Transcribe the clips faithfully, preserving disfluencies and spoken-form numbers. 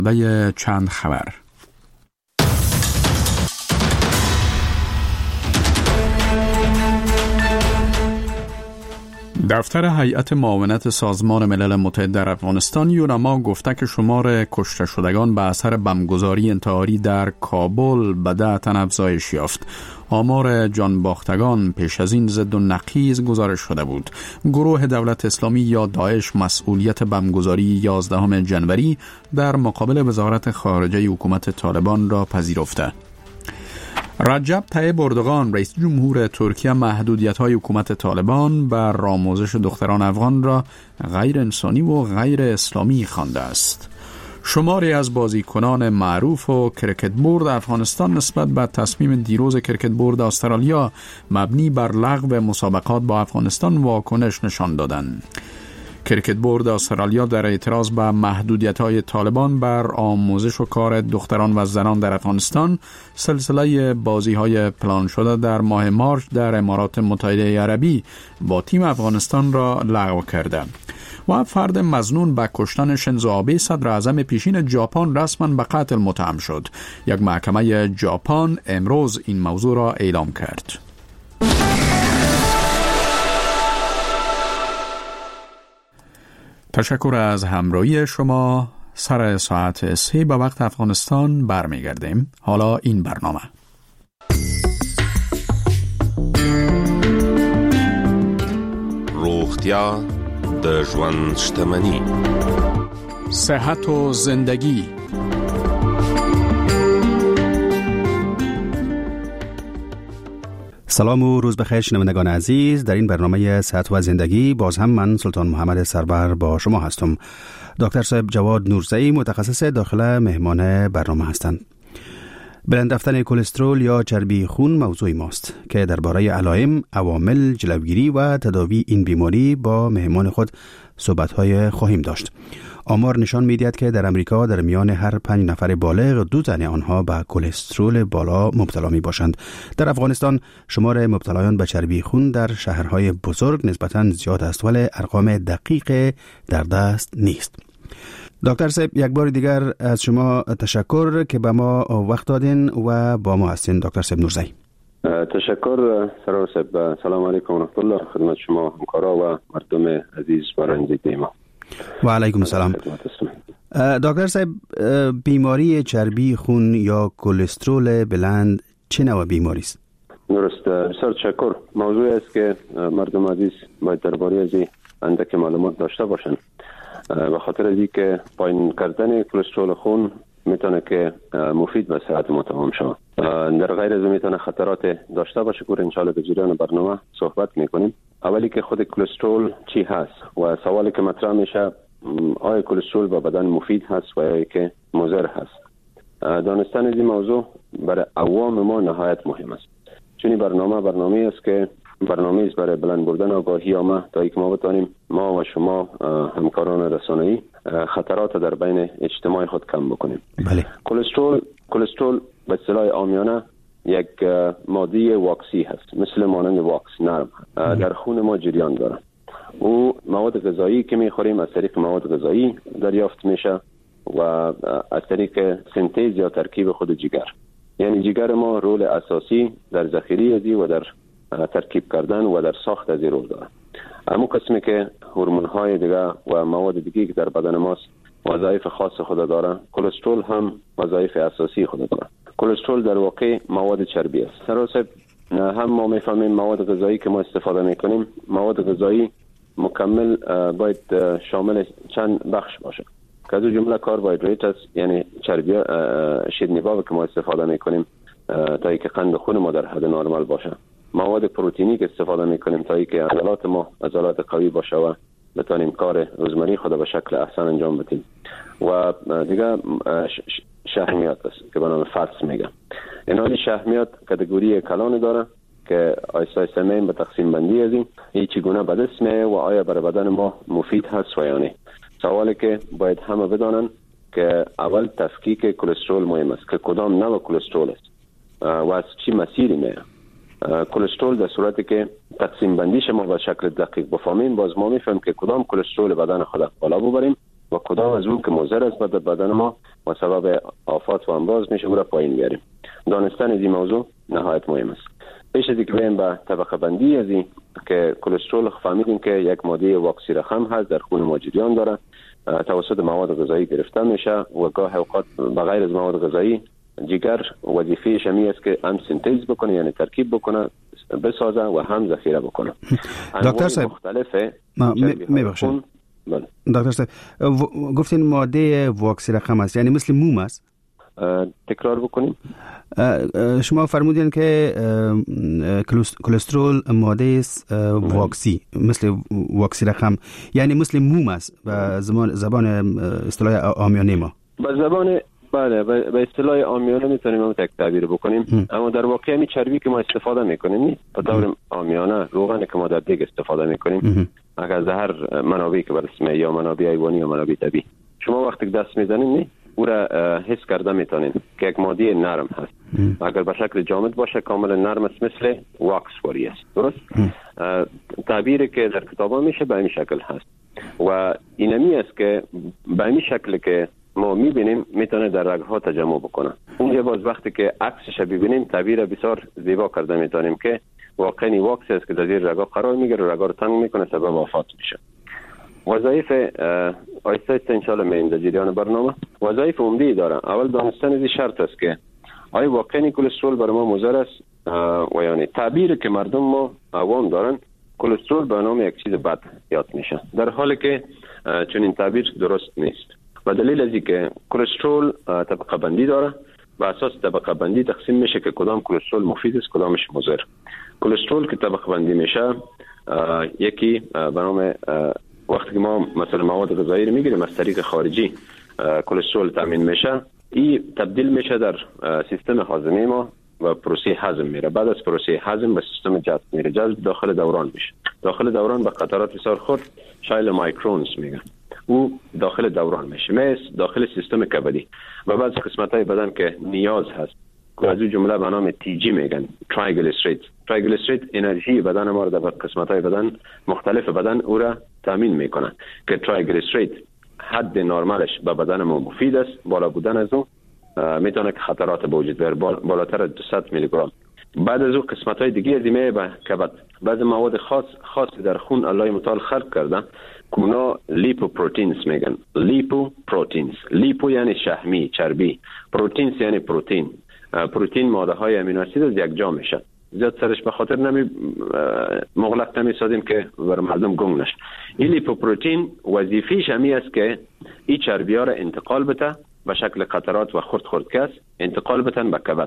به چند خبر. دفتر هیئت معاونت سازمان ملل متحد در افغانستان یونما گفته که شمار کشته شدگان به اثر بمبگذاری انتحاری در کابل به ده تن افزایش یافت. آمار جان باختگان پیش از این ضد و نقیض گزارش شده بود. گروه دولت اسلامی یا داعش مسئولیت بمبگذاری یازدهم ژانویه در مقابل وزارت خارجه حکومت طالبان را پذیرفته. رجب طیب اردوغان رئیس جمهور ترکیه محدودیت‌های حکومت طالبان بر آموزش دختران افغان را غیر انسانی و غیر اسلامی خوانده است. شماری از بازیکنان معروف و کرکت بورد افغانستان نسبت به تصمیم دیروز کرکت بورد استرالیا مبنی بر لغو مسابقات با افغانستان واکنش نشان دادند. کرکت بورد استرالیا در اعتراض به محدودیت‌های طالبان بر آموزش و کار دختران و زنان در افغانستان سلسله بازی‌های پلان شده در ماه مارچ در امارات متحده عربی با تیم افغانستان را لغو کرده و فرد مظنون به کشتن شینزو آبه صدر اعظم پیشین ژاپن رسما به قتل متهم شد. یک محکمه ژاپن امروز این موضوع را اعلام کرد. تشکر از همراهی شما. سر ساعت سه به وقت افغانستان برمیگردیم. حالا این برنامه روغتیا د ژوند شتمني، صحت و زندگی. سلام و روز بخیر شنوندگان عزیز. در این برنامه صحت و زندگی باز هم من سلطان محمد سرور با شما هستم. دکتر صاحب جواد نورزئی متخصص داخله مهمان برنامه هستند. بلند رفتن کلسترول یا چربی خون موضوع ماست که درباره علائم، عوامل، جلوگیری و تداوی این بیماری با مهمان خود صحبت‌های خواهیم داشت. آمار نشان می‌دهد که در امریکا در میان هر پنج نفر بالغ دو تن آنها به کلسترول بالا مبتلا می‌باشند. در افغانستان شمار مبتلایان به چربی خون در شهرهای بزرگ نسبتاً زیاد است ولی ارقام دقیق در دست نیست. دکتر صاحب یک بار دیگر از شما تشکر که به ما وقت دادین و با ما هستین. دکتر صاحب نورزئی. تشکر سرور صاحب. سلام علیکم و رحمت الله خدمت شما همکارا و مردم عزیز برنده ما. و علیکم السلام. دکتر صاحب بیماری چربی خون یا کلسترول بلند چه نوع بیماری است؟ درست، بسیار تشکر. موضوعی است که مردم عزیز باید درباره از این اندک معلومات داشته باشند. به خاطر از اینکه پایین کردن کلسترول خون میتونه که مفید به صحت ما تمام شود. در غیر از میتونه خطرات داشته باشه که ان شاء الله به جریان برنامه صحبت میکنیم. اولی که خود کلسترول چی هست و سوالی که مطرح میشه آیا کلسترول به بدن مفید هست و یا که مضر هست. دانستن از این موضوع برای عوام ما نهایت مهم است، چون برنامه برنامه است که برنامه است برای بلند بردن آگاهی عامه تا اینکه ما بتوانیم ما و شما همکاران رسانه‌ای خطرات در بین اجتماع خود کم بکنیم. بله. کلسترول کلسترول به اصطلاح عامیانه یک ماده واکسی هست، مثل مانند واکس نرم در خون ما جریان داره. او مواد غذایی که میخوریم از طریق مواد غذایی دریافت میشه و از طریق سنتز یا ترکیب خود جگر. یعنی جگر ما رول اساسی در ذخیره ازی و در ترکیب کردن و در ساخت از رول داره. اما قسمی که هورمون های دیگه و مواد دیگه که در بدن ماست وظایف خاص خود داره، کلسترول هم وظایف اساسی خود داره. کلسترول در واقع مواد چربی است. سراسر هم ما میفهمیم مواد غذایی که ما استفاده میکنیم، مواد غذایی مکمل باید شامل چند بخش باشه که از جمله کربوهیدرات است، یعنی چربی شیرینی که ما استفاده میکنیم تا اینکه قند خون ما در حد نرمال باشه. مواد پروتئینی که استفاده میکنیم تا اینکه عضلات ما عضلات قوی باشه و بتونیم کار روزمره خود به شکل احسن انجام بدیم. و دیگه شحمیات است که به نام فاتس میگه. این شحمیات کاتگوری کلان داره که آیسته آیسته میم به تقسیم بندی ازیم این چگونه به دست میه و آیا برای بدن ما مفید هست و یا نه. سوالی که باید همه بدانن که اول تفکیک کلسترول مهم است که کدام نوع کلسترول است و از چی مسیری میه. کلسترول در صورتی که تقسیم بندیش ما به شکل دقیق بفهمیم باز ما میفهمیم که کدام کلسترول بدن خود بالا ببریم و کدام از اون که مضر است به بدن ما و سبب آفات و امراض میشه او را پایین بیاریم. دانستن از این موضوع نهایت مهم است. پیش از اینکه بریم به طبقه بندی از این که کلسترول فهمیدیم که یک ماده واکسی رقم هست، در خون ما جریان داره، توسط مواد غذایی گرفته میشه و گاه اوقات بغیر از مواد غذایی جگر وظیفه‌اش همین است که هم سنتز بکنه، یعنی ترکیب بکنه، بسازه و هم ذخیره بکنه. دکتر صاحب مختلفه میبخشید دکتر صاحب گفتین ماده واکسی رقم است، یعنی مثل موم است؟ تکرار بکنیم. شما فرمودین که کلسترول ماده است واکسی، مثل واکسی رقم، یعنی مثل موم است به زبان اصطلاح عامیانه ما. به زبان بله به اصطلاح عامیانه میتونیم اون تک تعبیر بکنیم، اما در واقع می چربی که ما استفاده میکنیم به طور عامیانه روغنی که ما در دیگ استفاده میکنیم اگر از هر منابعی که برسمه یا منابع حیوانی یا منابع طبیعی شما وقتی که دست میزنید او را حس کرده میتونید که یک ماده نرم هست. اگر به شکل جامد باشه کاملا نرم است، مثل واکس واری است. درست؟ تعبیری که در کتابا میشه به این شکل هست و اینمی است که به این شکل که ما میبینیم میتونه در رگها تجمع بکنه. اونجا باز وقتی که عکسش ببینیم تعبیر بسیار زیبا کرده میتونیم که واقعا واکس است که در زیر رگا قرار میگیره و رگا رو تنگ میکنه، سبب آفات میشه. وظایف آیسته است انشاءالله می‌ایم در جریان برنامه. وظایف عمده‌ای داره. اول دانستن از شرط است که آیا واقعا کلسترول برای ما مضر است و یعنی تعبیری که مردم ما عوام دارن کلسترول به نام یک چیز بد یاد میشه، در حالی که چون این تعبیر درست نیست. و دلیل از این که کلسترول طبقه بندی داره، و اساس طبقه بندی تقسیم میشه که کدام کلسترول مفید است کدامش مضر. کلسترول که طبقه بندی میشه یکی به نام وقتی که ما مثلا مواد غذایی رو میگیریم از طریق خارجی کلسترول تامین میشه، این تبدیل میشه در سیستم هاضمه ما و پروسه هضم میره. بعد از پروسه هضم به سیستم جذب میره، جذب داخل دوران میشه. داخل دوران به قطرات بسیار خرد شایل مایکرونز میگن، او داخل دوران میشه مثل داخل سیستم کبدی و بعض قسمت های بدن که نیاز هست که از اون جمله به نام تی جی میگن، ترایگلیسیرید. ترایگلیسیرید انرژی بدن ما رو در قسمت های بدن مختلف بدن او را تامین میکنه که ترایگلیسیرید حد نرمالش به بدن ما مفید است. بالا بودن از اون میتونه که خطرات به وجود بیاره، بالاتر از دویست میلی گرم. بعد از اون قسمت های دیگه از میه به کبد. بعض مواد خاص خاص در خون الله متعال خلق کرده که اونا لیپوپروتینز میگن. لیپوپروتینز، لیپو یعنی شحمی چربی، پروتینز یعنی پروتین. پروتین ماده های امینو اسید از یک جا میشه. زیاد سرش به خاطر نمی مغلق نمی سازیم که بر مردم گنگ نشه. این لیپوپروتین وظیفه‌اش همین است که این چربی ها را انتقال بده به شکل قطرات و خرد خرد کس انتقال بدن به کبد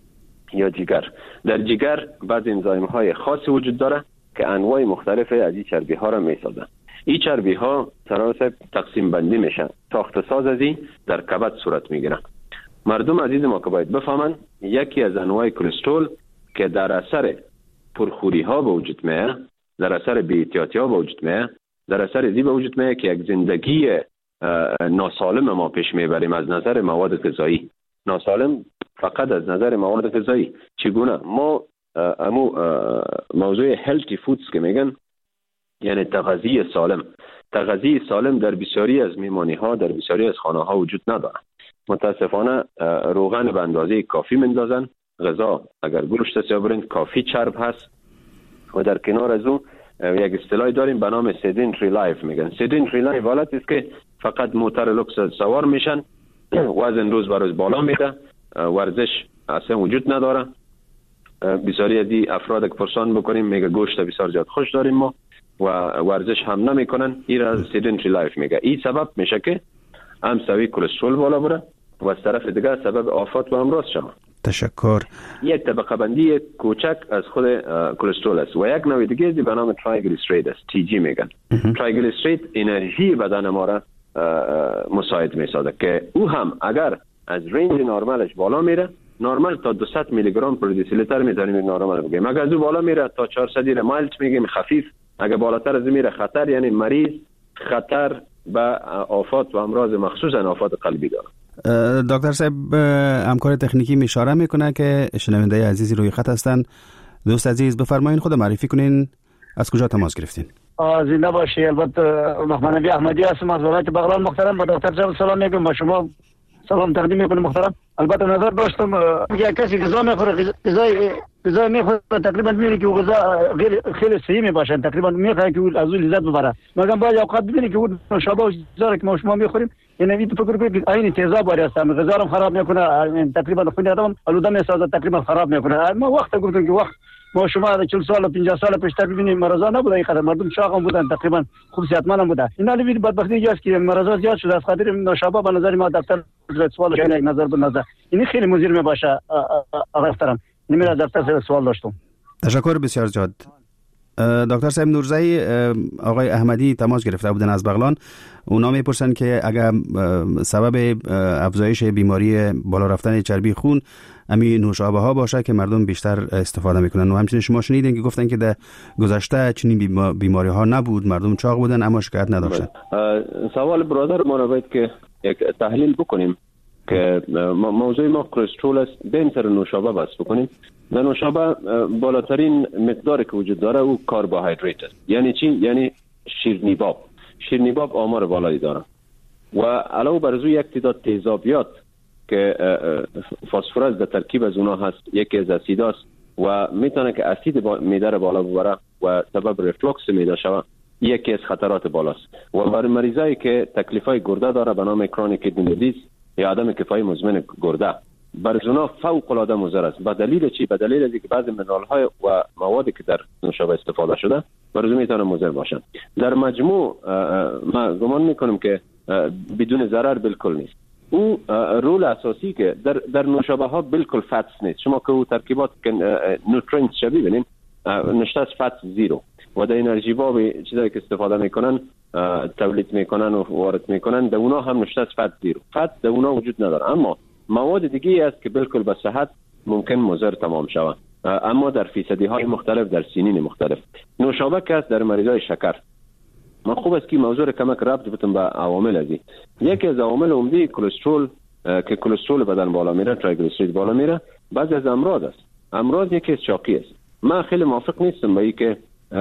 یا جگر. در جگر بعض انزایم های خاصی وجود داره که انواع مختلف از این چربی ها را می سازن. این چربی ها سراسر تقسیم بندی میشن، ساخت ساز از این در کبد صورت میگیرن. مردم عزیز ما که باید بفهمن یکی از انواع کلسترول که در اثر پرخوری ها به وجود میه، در اثر بی‌احتیاطی ها به وجود میه، در اثر ازی به وجود میه که یک زندگی ناسالم ما پیش میبریم از نظر مواد غذایی. ناسالم فقط از نظر مواد غذایی. چگونه؟ ما امو موضوع هلتی فودز که میگن یعنی تغذیه سالم. تغذیه سالم در بسیاری از میمانی ها در بسیاری از خانه ها وجود نداره. متاسفانه روغن به اندازه کافی مندازن، غذا اگر گوشت است یا برنج کافی چرب هست و در کنار از اون یک اصطلاحی داریم به نام سیدنتری لایف میگن. سیدنتری لایف حالت است که فقط موتور لوکس سوار میشن، وزن روز به روز بالا میره، ورزش اصلا وجود نداره. بسیاری از این افراد که پرسان بکنیم میگه گوشت بسیار زیاد خوش داریم ما و ورزش هم نمیکنن. این را سیدنتری لایف میگه. این سبب میشه که هم سوی کلسترول بالا بره و از طرف دیگه سبب آفات و امراض شما. تشکر. یک طبقه بندی کوچک از خود کلسترول است و یک نوع دیگه به نام ترایگلیسیرید است، تی جی میگن. ترایگلیسیرید انرژی بدن ما را مساعد میسازه که او هم اگر از رنج نرمالش بالا میره، نرمال تا دویست میلی گرم پر دسیلیتر میذاریم نرمال بگیم. اگر از او بالا میره تا چهارصد مایلت میگیم خفیف. اگر بالاتر از میره خطر، یعنی مریض خطر به آفات و امراض مخصوصا آفات قلبی داره. دکتر صاحب همکار تکنیکی می اشاره میکنه که شنونده عزیزی روی خط هستن. دوست عزیز بفرمایید خود معرفی کنین، از کجا تماس گرفتین؟ زنده باشی. البته محمد نبی احمدی هستم از ولایت بغلان. محترم با دکتر جواد سلام میگم، با شما سلام تقدیم میکنم محترم. البته نظر داشتم یک کسی غذا میخوره، غذای غذا میخوره تقریبا میبینی که غذا خیلی صحیح میباشه، تقریبا میخوره که از اون لذت ببره. مگر باید اوقات ببینی که اون نوشابه و چیزا که ما شما میخوریم یعنی فکر کنید که عین تیزاب وارد است، غذا رو خراب میکنه، تقریبا خون آدم آلوده میسازه، تقریبا خراب میکنه. ما وقت گفتم که وقت ما شما چهل سال و پنجاه سال پیشتر ببینید مرضا نبوده، این قدر مردم چاق هم بودن، تقریبا خوب صحتمند هم بودن. اینا ببینید بدبختی اینجاست که مرضا زیاد شده. از خاطر نوشابه به نظر ما دکتر سوال یک نظر به نظر این خیلی مضر میباشه. آقا محترم نمیره دکتر سوال داشتم. تشکر بسیار زیاد. دکتر صاحب نورزئی، آقای احمدی تماس گرفته بودن از بغلان. اونا میپرسن که اگر سبب افزایش بیماری بالا رفتن چربی خون امی نوشابه ها باشه که مردم بیشتر استفاده میکنن. و همچنین شما شنیدین که گفتن که در گذشته چنین بیماری ها نبود، مردم چاق بودن اما شکایت نداشتن. سوال برادر ما رو باید که یک تحلیل بکنیم که موضوع ما کلسترول است، بین سر نوشابه بس بکنیم. در نوشابه بالاترین مقداری که وجود داره او کربوهیدرات است. یعنی چی؟ یعنی شیرینیباب. شیرینیباب آمار بالایی داره و علاوه بر او یک تعداد تیزابیات که فسفرس در ترکیب از اونها هست، یکی از اسیداست و میتونه که اسید معده را بالا ببره و سبب ریفلوکس معده شود. یکی از خطرات بالاست و برای مریضایی که تکلیفای گرده داره به نام کرونیک کیدنی دیزیز یا عدم کفایی مزمن گرده، برای اونا فوق العاده مضر است. به دلیل چی؟ به دلیل اینکه بعضی منرال های و موادی که در نوشابه استفاده شده برای اون میتونه مضر باشن. در مجموع ما گمان میکنم که بدون ضرر بالکل نیست. او رول اساسی که در در نوشابه ها بالکل فاتس نیست. شما که او ترکیبات نوترینز شبیه ببینید نشته از فاتس زیرو و در انرژی باب چیزایی که استفاده میکنن تولید میکنن و وارد میکنن در اونا هم نشته از فات زیرو. فات در اونا وجود نداره، اما مواد دیگه است که بالکل به صحت ممکن مضر تمام شود، اما در فیصدی های مختلف، در سنین مختلف. نوشابه که است در مریضای شکر. ما خوب است که موضوع کمک ربط بتون به عوامل ازی. یکی از عوامل عمده کلسترول که کلسترول بدن بالا میره، تریگلیسیرید بالا میره، بعضی از امراض است. امراض یکی از چاقی است. من خیلی موافق نیستم با اینکه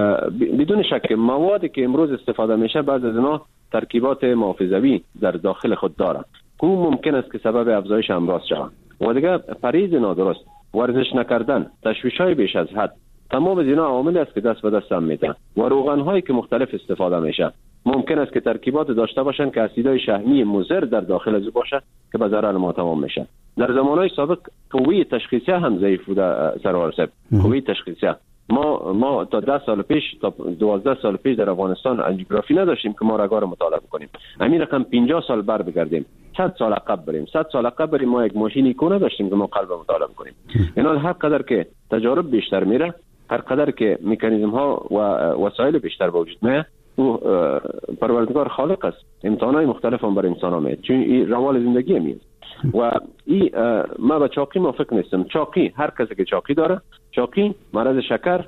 بدون شک موادی که امروز استفاده میشه بعض از اینا ترکیبات محافظوی در داخل خود داره که ممکن است که سبب افزایش امراض شود. و دیگه پرهیز نادرست، ورزش نکردن، تشویش‌های بیش از حد، تمام از اینا عواملی است که دست به دست هم میدن. و روغن‌هایی که مختلف استفاده میشه ممکن است که ترکیبات داشته باشن که اسیدهای شحمی مضر در داخل از باشه که به ضرر ما تمام میشه. در زمانهای سابق قوه تشخیصیه هم ضعیف بوده سرور صاحب. قوه تشخیصیه ما ما تا ده سال پیش تا دوازده سال پیش در افغانستان انجیوگرافی نداشتیم که ما رگا رو مطالعه کنیم. همین رقم پنجاه سال بر بگردیم، صد سال عقب بریم، صد سال عقب بریم، ما یک ماشینی کو نداشتیم که ما قلب مطالعه کنیم. اینا هر قدر که تجارب بیشتر میره، هر قدر که مکانیزم ها و وسایل بیشتر به وجود میاد، او پروردگار خالق است، امتحانات مختلف هم بر انسان ها میاد، چون این روال زندگی میاد. و این ما با چاقی موافق نیستم. چاقی هر کسی که چاقی داره، چاقی مرض شکر،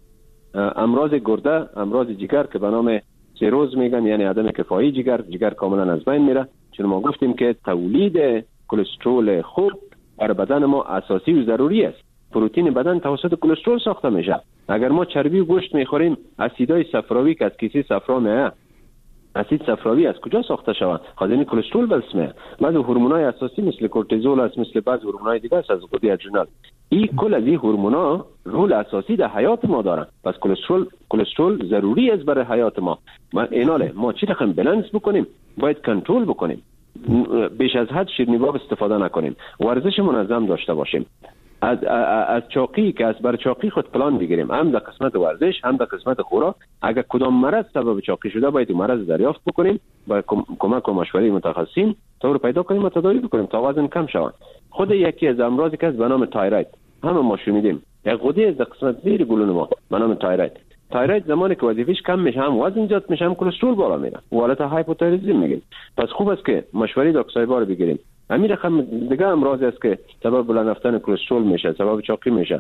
امراض گرده، امراض جگر که به نام سیروز میگن، یعنی عدم کفایی جگر، جگر کاملا از بین میره. چون ما گفتیم که تولید کلسترول خوب برای بدن ما اساسی و ضروری است. پروتئین بدن توسط کلسترول ساخته میشه. اگر ما چربی و گوشت میخوریم، اسیدهای صفراوی که از کیسه صفرا میاد، اسید صفراوی از کجا ساخته شود؟ خازن کلسترول بلسمه. بعضی هورمونای اساسی مثل کورتیزول است، مثل بعضی هورمونای دیگه است از غده ادرینال. این کل از این هورمونا رول اساسی در حیات ما دارن. پس کلسترول کلسترول ضروری است برای حیات ما. ما ایناله ما چی رقم بالانس بکنیم، باید کنترل بکنیم. بیش از حد شیرینی استفاده نکنیم. ورزش منظم داشته باشیم. از از چاقی که از بر چاقی خود پلان بگیریم، هم در قسمت ورزش، هم در قسمت خوراک. اگر کدام مرض سبب چاقی شده باید اون مرض دریافت بکنیم، با کمک و مشوره متخصصین تا رو پیدا کنیم و تداوی بکنیم تا وزن کم شود. خود یکی از امراضی که به نام تایروید همه ما شنیدیم، یک غده از قسمت زیر گلوی ما به نام تایروید. تایروید زمانی که وظیفه‌اش کم میشه، هم وزن زیاد میشه، هم کلسترول بالا میره. حالت هایپوتایرویدism میگیم. پس خوب است که مشوره دکتر رو بگیریم. همین رقم دیگه امراض است که سبب بلند رفتن کلسترول میشه، سبب چاقی میشه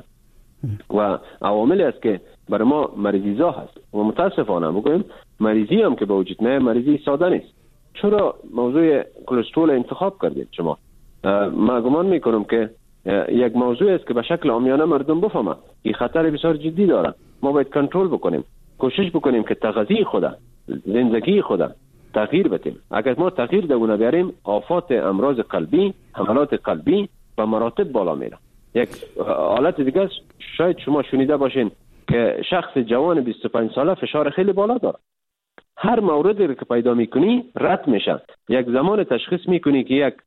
و عواملی است که برای ما مریضیزا هست و متاسفانه بگویم مریضی هم که به وجود میاد مریضی ساده نیست. چرا موضوع کلسترول انتخاب کردید شما؟ من گمان میکنم که یک موضوع است که به شکل عامیانه مردم بفهمه این خطر بسیار جدی داره. ما باید کنترل بکنیم. کوشش بکنیم که تغذیه خود، زندگی خود تغییر بدیم. اگر ما تغییر دونه بیاریم، آفات امراض قلبی، حملات قلبی به مراتب بالا میره. یک حالت دیگه است، شاید شما شنیده باشین که شخص جوان بیست و پنج ساله فشار خیلی بالا داره. هر موردی که پیدا میکنی رد میشه. یک زمان تشخیص میکنی که یک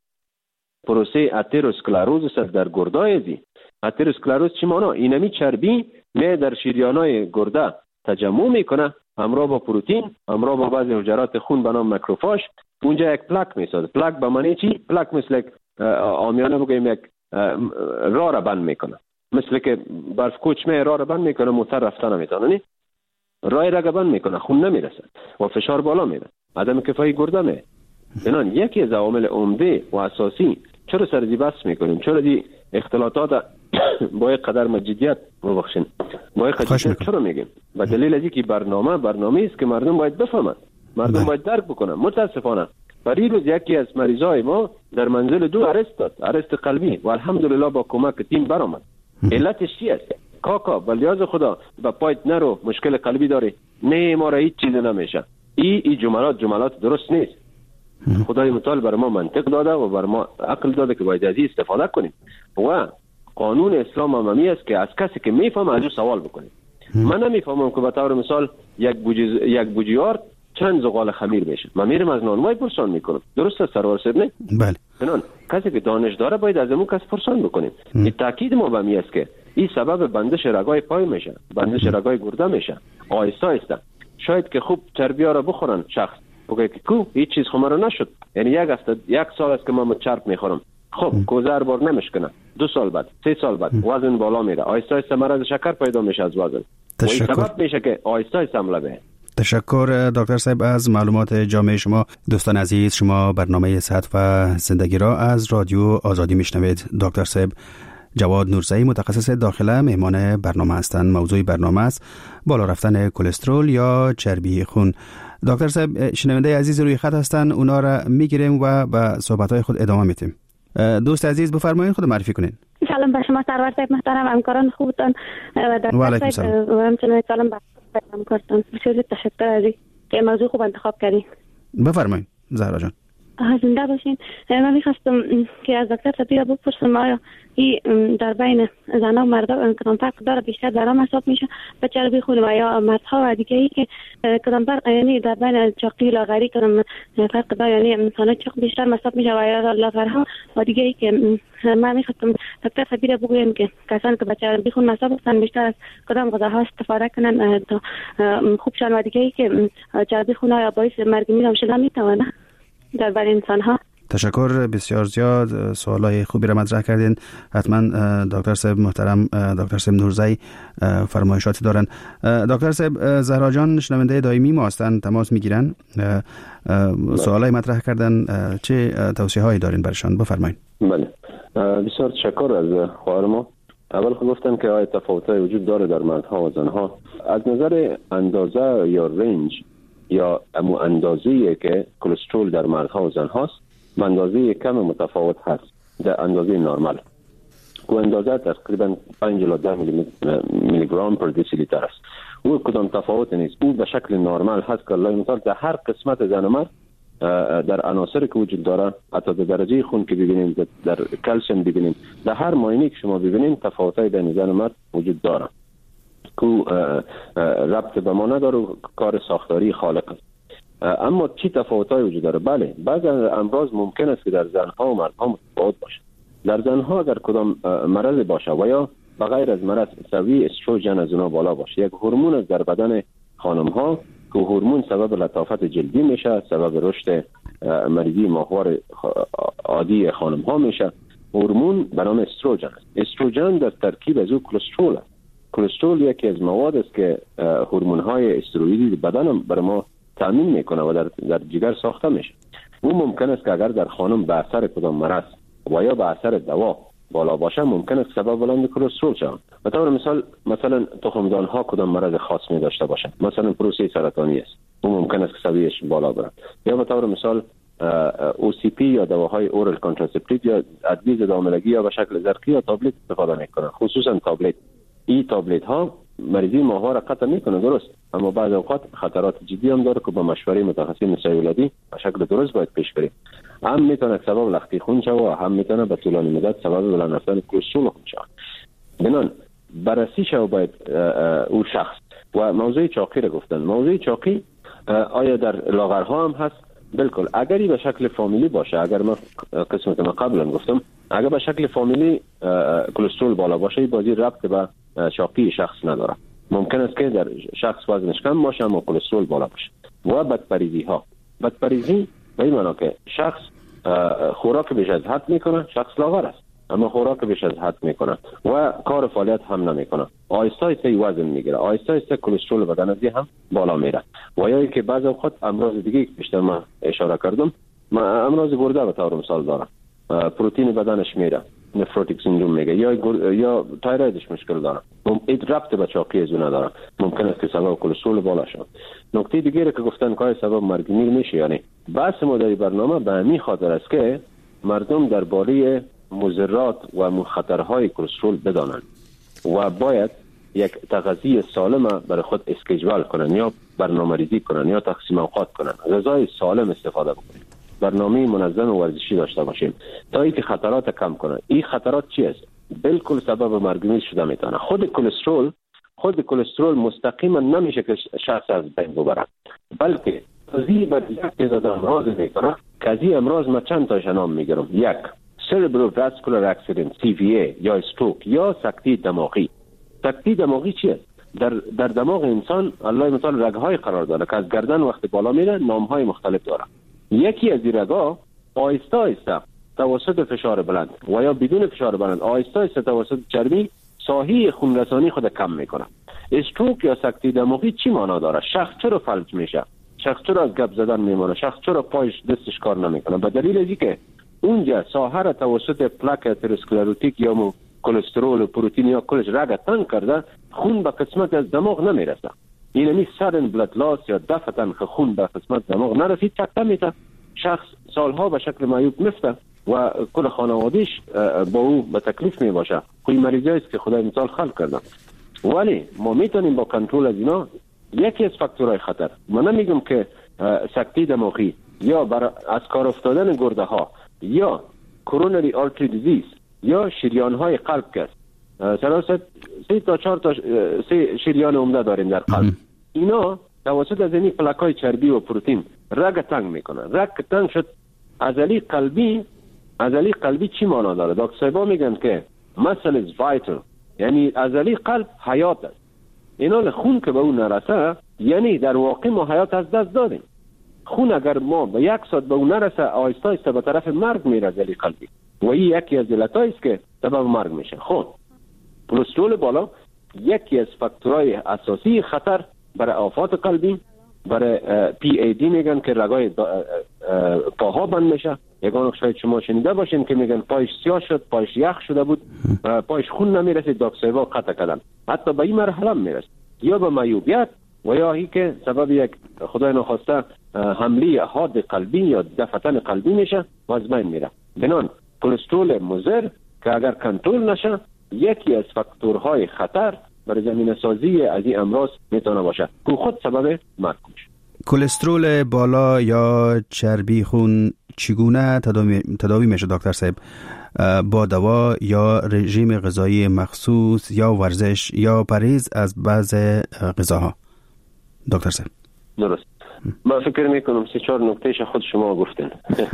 پروسه اتروسکلروز است در گردای ازی. اتروسکلروز چی معنی؟ اینمی چربی می در شریانای گرده تجمع میکنه، همراه با پروتئین، همراه با بعضی حجرات خون به نام ماکروفاژ، اونجا یک پلاک میسازه. پلاک به معنی چی؟ پلاک مثل یک عامیانه بگیم یک راه را بند میکنه، مثل که برف کوچمه راه را بند میکنه، موتر رفتن نمیتونه، نه راه را بند میکنه، خون نمیرسه و فشار بالا میره، عدم کفایی گرده می. بنان یکی از عوامل عمده و اساسی چرا سر دی بحث میکنیم، چرا دی اختلاطات با یک قدر مجدیت مبخشین با یک قدر چرا میگیم؟ به دلیل از اینکه برنامه برنامه است که مردم باید بفهمند، مردم بله. باید درک بکنن. متاسفانه برای روز یکی از مریضای ما در منزل دو ارست داد، ارست قلبی، و الحمدلله با کمک تیم برآمد. علتش چی است؟ کاکا بلیاز خدا به پایت نرو، مشکل قلبی داری، نه ما را هیچ چیز نمیشه. ای ای جملات جملات درست نیست. خدای متعال بر ما منطق داده و بر ما عقل داده که باید از این استفاده کنیم و قانون اسلام هم است که از کسی که میفهمه از او سوال بکنیم. من نمیفهمم که به طور مثال یک بوجی یک بوجیار چند زغال خمیر میشه، من میرم از نانوای پرسان میکنم. درسته سرور صاحب؟ نه بله. بنان کسی که دانش داره باید از اون کس پرسان بکنیم. این تاکید ما به می است که این سبب بندش رگای پای میشه، بندش رگای گرده میشه، آهسته آهسته. شاید که خوب چربیا را بخورن شخص بگه که کو هیچ چیز خمر نشد، یعنی یک هفته یک سال است که من چرب میخورم، خب کوزه هر بار نمیشکنه، دو سال بعد سه سال بعد وزن بالا میره، آهسته آهسته مرض شکر پیدا میشه از وزن. و این سبب میشه که آهسته آهسته حمله بشه. تشکر دکتر صاحب از معلومات جامع شما. دوستان عزیز، شما برنامه صحت و زندگی را از رادیو آزادی میشنوید. دکتر صاحب جواد نورزئی متخصص داخله مهمان برنامه هستند. موضوع برنامه است بالا رفتن کلسترول یا چربی خون. دکتر صاحب شنونده عزیز روی خط هستند، اونا را میگیریم و به صحبت‌های خود ادامه میدیم. دوست عزیز بفرمایید، خود معرفی کنین. سلام به شما سرور صاحب محترم، همکاران خوبتان و دکتر صاحب و همچنین سلام به همکارتان. بسیار تشکر از اینکه موضوع خوب انتخاب کردین. بفرمایید زهرا جان. زنده باشین. من می‌خواستم که از دکتر صاحب بپرسم آیا این در بین زنان و مردان کدام فرق داره، بیشتر در آن حساب میشه به چربی خون و یا مردها و دیگه ای که کدام فرق، یعنی در بین چاقی لاغری کدام فرق داره، یعنی انسان چاق بیشتر مصاب میشه و یا لاغرها و دیگه ای که من می‌خواستم دکتر صاحب بگوین که کسانی که به چربی خون مصاب هستن بیشتر از کدام غذاها استفاده کنن تا خوب شن و دیگه ای که چربی خون یا باعث مرگ میرم شدن میتونه در بین انسان ها. تشکر، بسیار زیاد سوالای خوبی را مطرح کردین. حتما دکتر صاحب محترم دکتر صاحب نورزئی فرمایشاتی دارن. دکتر صاحب زهرا جان شنونده دائمی ما هستند، تماس میگیرن، سوالای مطرح کردن، چه توصیه هایی دارین برشان؟ بفرمایید. بله بسیار تشکر از خواهر ما. اول خود گفتم که آیا تفاوت‌های وجود داره در مردها و زنها از نظر اندازه یا رنج یا امو اندازه‌ای که کلسترول در مردها و زنهاست، اندازه کم متفاوت هست در اندازه نرمال که اندازه تقریبا پنج الی ده میلی گرم پر دسی لیتر است. او کدام تفاوت نیست، او به شکل نرمال هست که الله مثال در هر قسمت زن و مرد در عناصری که وجود داره، حتی در درجه خون که ببینیم، در کلسیم ببینیم، در هر معاینه که شما ببینیم تفاوت‌های بین زن و مرد وجود داره که ربط به ما نداره، کار ساختاری خالق است. اما چی تفاوت‌های وجود داره؟ بله بعضی امراض ممکن است که در زنها و مردها متفاوت باشه. در زنها اگر کدام مرض باشه و یا بغیر از مرض سوی استروژن از اونها بالا باشه، یک هورمون است در بدن خانم‌ها که هورمون سبب لطافت جلدی میشه، سبب رشد مریضی ماهوار عادی خانم‌ها میشه. هورمون به نام استروژن است. استروژن در ترکیب از او کلسترول است. کلسترول یکی از مواد است که هورمون‌های استروئیدی بدن برای ما تامین میکنه و در در جگر ساخته میشه. او ممکن است که اگر در خانم به اثر کدام مرض و یا به اثر دوا بالا باشه، ممکن است سبب بلند کلسترول شود. به طور مثال مثلا تخمدان ها کدام مرض خاص می داشته باشه، مثلا پروسه سرطانی است، او ممکن است که سویش بالا بره. یا به طور مثال او سی پی یا دواهای اورال کانتراسپتیو یا ادویه ضد حاملگی یا به شکل زرقی یا تابلت استفاده میکنن، خصوصا تابلت. این تابلت ها مریضی ماها را قطع میکنه درست، اما بعض اوقات خطرات جدی هم داره که با مشوره متخصص نسای ولادی به شکل درست باید پیش بریم. هم میتونه سبب لختی خون شود و هم میتونه به طولانی مدت سبب بلند رفتن کلسترول خون شود. بنان بررسی شود باید او شخص. و موضوع چاقی را گفتن، موضوع چاقی آیا در لاغرها هم هست؟ بالکل. اگری به شکل فامیلی باشه، اگر ما قسمت ما قبلا گفتم اگر به شکل فامیلی کلسترول بالا باشه، بازی ربط به چاقی شخص نداره. ممکن است که در شخص وزنش کم باشه اما کلسترول بالا باشه. و بدپریزی ها، بدپریزی به این معنی که شخص خوراک بیش از حد میکنه، شخص لاغر است اما خوراک بیش از حد میکنه و کار فعالیت هم نمیکنه، آهسته آهسته وزن میگیره، آهسته آهسته کلسترول بدن از هم بالا میره. و یا که بعضی اوقات امراض دیگه که بیشتر من اشاره کردم، ما امراض گرده به طور مثال داره، پروتئین بدنش میره، نفروتیک سیندروم میگه، یا گر... یا تایرویدش مشکل داره، این ربط به چاقی از نداره، ممکن است که سبب کلسترول بالا شود. نکته دیگه که گفتن که سبب مرگ میر میشه، یعنی بحث ما در برنامه به همین خاطر است که مردم درباره مضرات و خطرهای کلسترول بدانند و باید یک تغذیه سالم برای خود اسکیجول کنن یا برنامه‌ریزی کنن یا تقسیم اوقات کنن، غذای سالم استفاده بکنیم، برنامه منظم و ورزشی داشته باشیم تا اینکه خطرات کم کنن. این خطرات چی است؟ بالکل سبب مرگ میر شده میتونه. خود کلسترول خود کلسترول مستقیما نمیشه که شخص از بین ببره، بلکه تضییع بر یک تعداد امراض میکنه که از این امراض ما چند تاش نام میگیرم. یک، cerebrovascular accident سی وی ای یا استروک یا سکته دماغی. سکته دماغی چیه؟ در در دماغ انسان الله تعالی رگ‌های قرار داره که از گردن وقتی بالا میره نام‌های مختلف داره. یکی از این رگ‌ها آهسته آهسته توسط فشار بلند و یا بدون فشار بلند آهسته آهسته توسط چربی ساحه خونرسانی خود کم میکنه. استروک یا سکته دماغی چی معنا داره؟ شخص چرا فلج میشه؟ شخص چرا از گپ زدن میمونه؟ شخص چرا پایش دستش کار نمیکنه؟ به دلیل اینکه اونجا ساحه را توسط پلاک اتروسکلروتیک یا مو کلسترول و پروتئین یا کلش رگ تنگ کرده، خون به قسمت از دماغ نمیرسه. اینمی سرن بلد لاس یا دفتن که خون به قسمت دماغ نرسید چکته میته، شخص سالها به شکل معیوب میفته و کل خانوادیش با او به تکلیف می باشه. خوی مریضی است که خدای مثال خلق کرده. ولی ما میتونیم با کنترل از اینا یکی از فاکتورهای خطر، من نمیگم که سکته دماغی یا بر از کار افتادن گرده ها یا کرونری آرتری دیزیز یا شریان های قلب است، سراست سه تا چهار تا سه شریان عمده داریم در قلب، اینا توسط از این پلاک های چربی و پروتئین رگ تنگ میکنن. رگ تنگ شد، عضله قلبی عضله قلبی چی معنا داره؟ دکترها میگن که muscle is vital، یعنی عضله قلب حیات است. اینا خون که به اون نرسه یعنی در واقع ما حیات از دست دادیم. خون اگر ما به یک ساعت به اون نرسه آهسته آهسته به طرف مرگ میره عضله قلبی و این یکی از علتایی است که سبب مرگ میشه. خب کلسترول بالا یکی از فاکتورهای اساسی خطر برای آفات قلبی، برای پی ای دی میگن که رگای پاها بند میشه. یگان شاید شما شنیده باشین که میگن پایش سیاه شد، پایش یخ شده بود، پایش خون نمیرسید، دکترها قطع کردن. حتی به این مرحله میرسه یا به معیوبیت و یا هی که سبب یک خدای نخواسته حمله حاد قلبی یا دفتن قلبی میشه و از بین میره. بنان کلسترول مضر که اگر کنترل نشه یکی از فاکتورهای خطر برای زمینه سازی از این امراض میتونه باشه که خود سبب مرگ میشه. کلسترول بالا یا چربی خون چگونه تداوی, تداوی میشه دکتر صاحب؟ با دوا یا رژیم غذایی مخصوص یا ورزش یا پرهیز از بعض غذاها؟ دکتر صاحب درست. من فکر میکنم سه چهار نکتهش خود شما گفتن.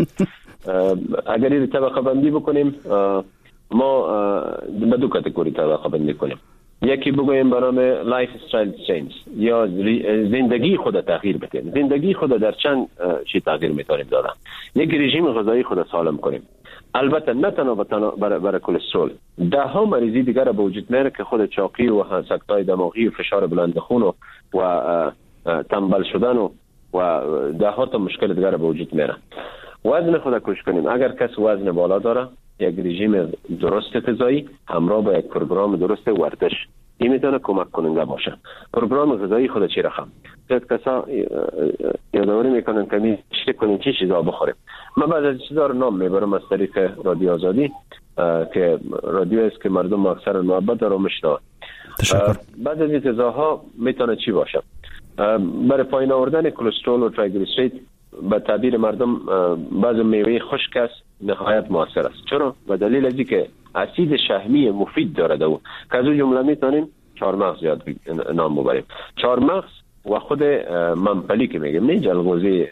اگر این طبقه بندی بکنیم، ما به دو کاتگوری طبقه بندی کنیم. یکی بگویم برای لایف استایل چینج یا زندگی خود تغییر بدیم. زندگی خود در چند چی تغییر میتونیم دادن؟ یک رژیم غذایی خود سالم کنیم. البته نه تنها برای برای کلسترول، ده ها مریضی دیگر به وجود میاره که خود چاقی و سکته دماغی و فشار بلند خون و, و تنبل شدن و, و ده ها تا مشکل دیگر به وجود میاره. وزن خود کش کنیم. اگر کس وزن بالا داره، یک رژیم درست غذایی همراه با یک پروگرام درست ورزش این میتونه کمک کننده باشه. پروگرام غذایی خود چی رقم؟ بعضی کسا یادآوری میکنن که میشه کنیم چی چیزا بخوریم. من بعضی از چیزا رو نام میبرم از طریق رادیو آزادی که رادیو است که مردم اکثر محبت رو میشنوند. تشکر. بعد از این غذاها میتونه چی باشه؟ برای پایین آوردن کلسترول و تریگلیسیرید به تعبیر مردم بعض میوه خشک است نهایت موثر است. چرا؟ به دلیل از اینکه اسید شحمی مفید داره او که از اون جمله میتونیم چهارمغز یاد نام ببریم. چهارمغز و خود منپلی که میگیم، نه جلغوزی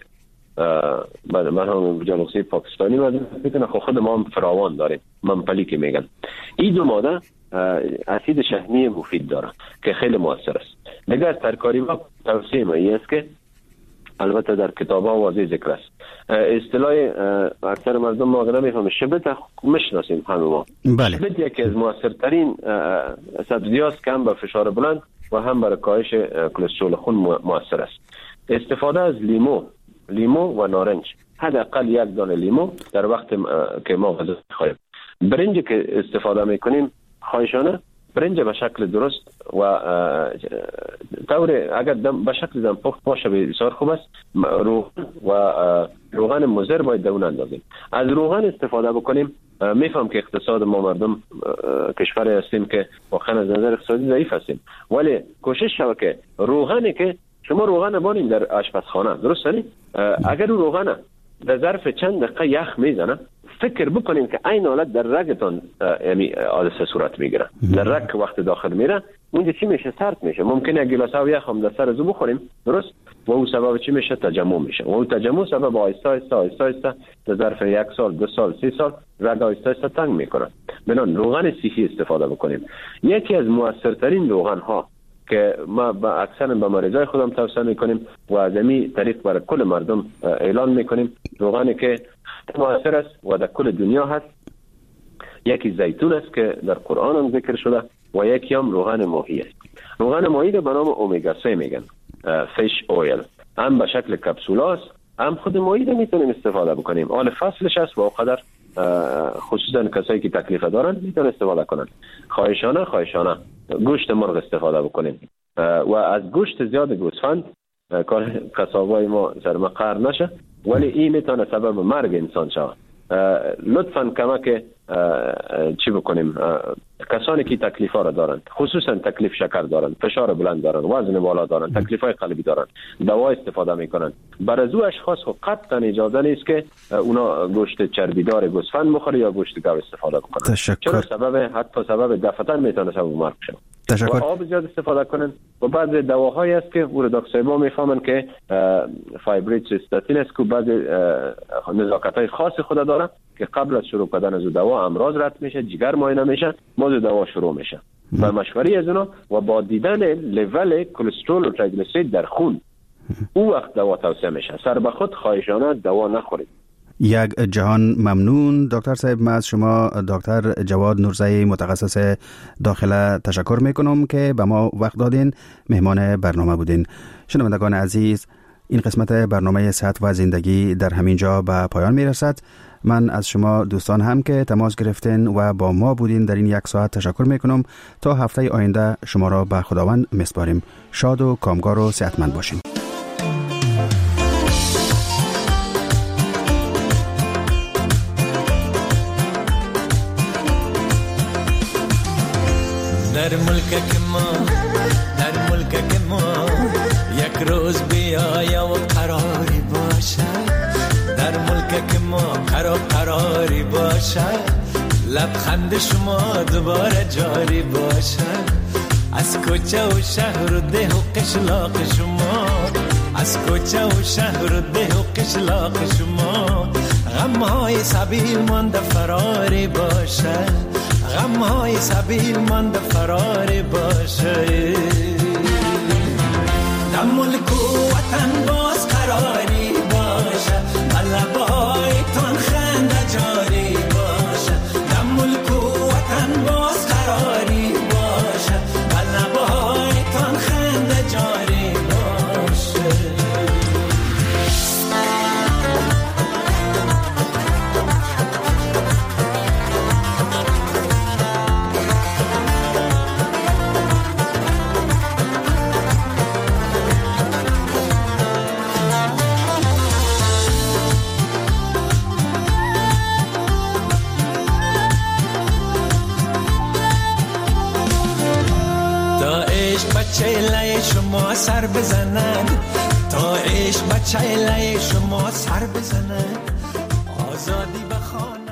من هم جلغوزی پاکستانی میتونه خود ما هم فراوان داریم، منپلی که میگن. این دو ماده اسید شحمی مفید داره که خیلی موثر است. دیگه از ترکاری ما توصیه ما است که البته در کتاب ها واضح ذکر است، اصطلاح اکثر مردم ما نمیفهمه، شبت میشناسیم همه ما. بله. شبت یکی از موثرترین سبزیاست که هم به فشار بلند و هم برای کاهش کلسترول خون موثر است. استفاده از لیمو لیمو و نارنج، حداقل یک دانه لیمو در وقت که ما غذا می‌خوریم. برنج که استفاده میکنیم خواهشانه برنج به شکل درست و طور اگر به شکل دم پخت باشه بسیار خوب است. روغن و روغن مضر باید دون اندازیم. از روغن استفاده بکنیم. میفهم که اقتصاد ما مردم کشوری هستیم که واقعا از نظر اقتصادی ضعیف هستیم، ولی کوشش شود که روغنی که شما روغن بانیم در آشپزخانه، درست نیست؟ اگر روغن در ظرف چند دقیقه یخ میزنه، فکر بکنیم که این حالت در رگتون یعنی حادثه صورت میگیره. در رگ وقت داخل میره اونجا چی میشه؟ سرد میشه. ممکنه یک گلاس آب یخ هم در سر زو بخوریم، درست؟ و اون سبب چی میشه؟ تجمع میشه. و اون تجمع سبب آهسته آهسته آهسته آهسته در ظرف یک سال، دو سال، سی سال رگ آهسته آهسته تنگ میکنه. بنابراین روغن صحی استفاده بکنیم. یکی از موثرترین روغن ها که ما با اکثر به مریضای خودم توصیه میکنیم و از این طریق برای کل مردم اعلان میکنیم، روغنی که موثر است و در کل دنیا هست، یکی زیتون است که در قرآن هم ذکر شده و یکی هم روغن ماهی است. روغن ماهی رو به نام اومگا سه میگن، فیش اویل. هم به شکل کپسولاست، هم خود ماهی رو میتونیم استفاده بکنیم. آن فصلش است و اونقدر خصوصا کسایی که تکلیف دارن میتونن استفاده کنن. خواهشانه خواهشانه گوشت مرغ استفاده بکنیم و از گوشت زیاد گوسفند کار قصابای ما سرما قهر نشه، ولی این میتونه سبب مرگ انسان شود. لطفاً کمک چی بکنیم؟ کسانی که تکلیف ها را دارند، خصوصا تکلیف شکر دارند، فشار بلند دارند، وزن بالا دارند، تکلیف های قلبی دارند، دوا استفاده میکنند. برای از او اشخاص قطعا اجازه نیست که اونا گوشت چربیدار گوسفند بخوره یا گوشت گاو استفاده بکنند. چرا سبب حتی سبب دفتر میتونه سبب مرگ شود. تشکر. و آب زیاد استفاده کنن و بعض دواهایی است که او دکتر ما میفهمن که فایبریت استاتین است که بعض نزاکت‌های خاص خود داره که قبل از شروع کردن از دوا امراض رد میشه، جگر معاینه میشه، باز دوا شروع میشه. و مشوری از اونا و با دیدن لول کلسترول و تریگلیسیرید در خون او وقت دوا توصیه میشه. سر به خود خواهشانه دوا نخورید. یک جهان ممنون دکتر صاحب. من از شما دکتر جواد نورزئی متخصص داخله تشکر میکنم که به ما وقت دادین، مهمان برنامه بودین. شنوندگان عزیز، این قسمت برنامه صحت و زندگی در همین جا به پایان میرسد. من از شما دوستان هم که تماس گرفتین و با ما بودین در این یک ساعت تشکر میکنم. تا هفته آینده شما را به خداوند میسپاریم. شاد و کامگار و صحتمند باشین. در ملک ما در ملک ما یک روز بیایا و قراری باشد، در ملک ما قرار قراری باشد، لبخند شما دوباره جاری باشد. از کوچه و شهر و ده و قشلاق شما، از کوچه و شهر و ده و قشلاق شما، غمهای سبیل مانده فراری باشد، غمهای سبیل مانده فراری باشد. در ملک و وطن باز قراری باشد، لبایتان خنده جاری باشد. در ملک و وطن باز قراری باشد، لبایتان خنده جاری باشد. چهله شما سر بزنن، تا عشق با چهله شما سر بزنن. آزادی بخوان